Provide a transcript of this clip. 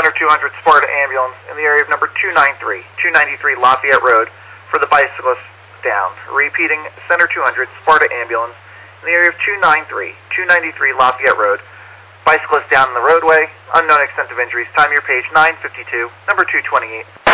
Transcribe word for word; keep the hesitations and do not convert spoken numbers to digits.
Center two hundred Sparta ambulance in the area of number two ninety-three, two ninety-three Lafayette Road for the bicyclist down. Repeating, Center two hundred Sparta ambulance in the area of two ninety-three, two ninety-three Lafayette Road. Bicyclist down in the roadway, unknown extent of injuries. Time your page nine fifty-two, number two twenty-eight.